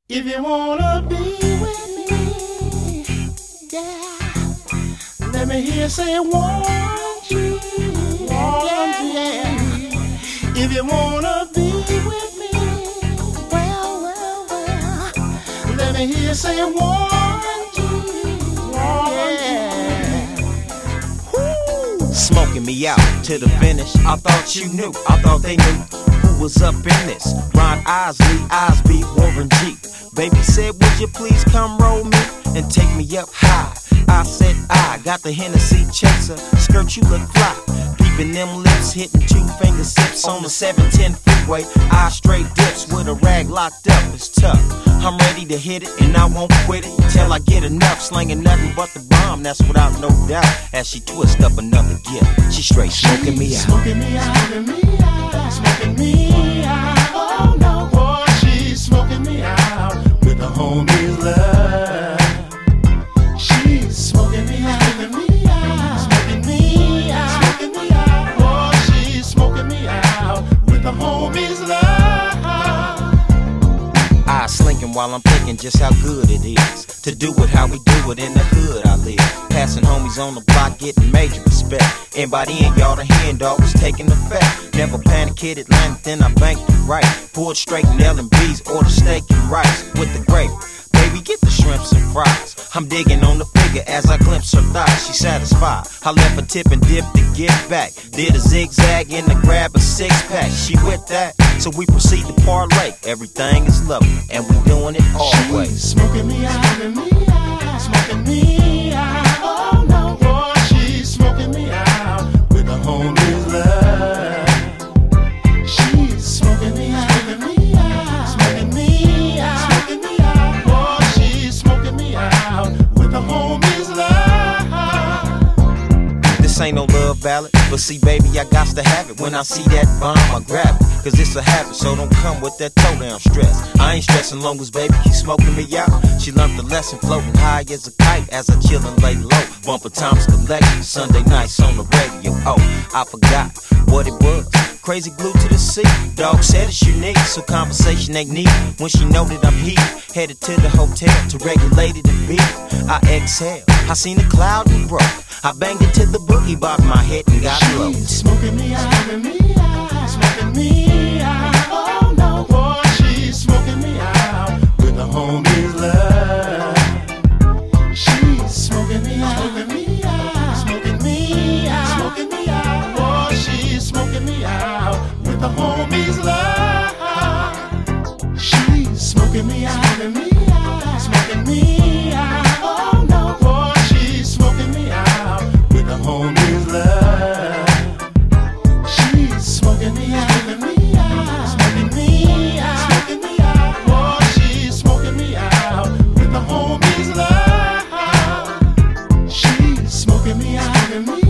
If you wanna be with me, yeah, let me hear you say one G, yeah. If you wanna be with me, well, let me hear you say one G, yeah. Woo. Smoking me out to the finish. I thought you knew, I thought they knew who was up in this. Ron Isley, Osby, Warren G. Baby said, would you please come roll me and take me up high? I said, I got the Hennessy chaser. Skirt, you look fly. Peeping them lips, hitting 2-finger sips on the 710 freeway. I straight dips with a rag locked up. It's tough. I'm ready to hit it and I won't quit it till I get enough. Slinging nothing but the bomb, that's without no doubt. As she twist up another gift, she straight smoking me out. Smoking me out, smoking me out, smoking me out. Oh no, boy, she's smoking me out with the homies love. She's smoking me out, smoking me out, smoking me out, smoking me out. Boy, she's smoking me out with the homies love. I slinking while I'm thinking just how good it is to do it how we do it in the hood I live. Passing homies on the block, getting major respect. Everybody in y'all, the hand dog was taking effect. Never panic, hit Atlanta, then I banked it right. Poured straight in L&B's, ordered steak and rice with the gravy. Baby, get the shrimps and fries. I'm digging on the figure as I glimpse her thighs. She satisfied. I left a tip and dip to get back. Did a zigzag in to grab a 6-pack. She with that, so we proceed to parlay. Everything is lovely, and we doing it all ways. She's smoking me out, smoking me out, smoking me out. Oh no, boy, she's smoking me out with the homies love. She's smoking me out, smoking me out, smoking me out, smoking me out. Boy, she's smoking me out with the homies love. This ain't no love ballad, but see baby, I got to have it. When I see that bomb, I grab it, cause it's a habit, so don't come with that toe down stress. I ain't stressing long as baby keep smoking me out. She learned the lesson, floating high as a kite as I chill and lay low. Bumper Thomas collection, Sunday nights on the radio. Oh, I forgot what it was. Crazy glued to the seat. Dog said it's unique, so conversation ain't neat. When she know that I'm heat, headed to the hotel to regulate it and beat. I exhale, I seen a cloud and broke. I banged it to the boogie, bobbed my head and got low. She's smoking me out, smoking me out, smoking me out. Oh no, boy, she's smoking me out with the homies love. She's smoking me out, smoking me out, smoking me out, smoking me out. Boy, she's smoking me out with the homies love. She's smoking me out, smoking me out, smoking me out. Oh no, boy, she's smoking me out with the homies love. She's smoking me out, smoking me out, smoking me out, smoking me out. Boy, she's smoking me out with the homies love. She's smoking me out, smoking me out.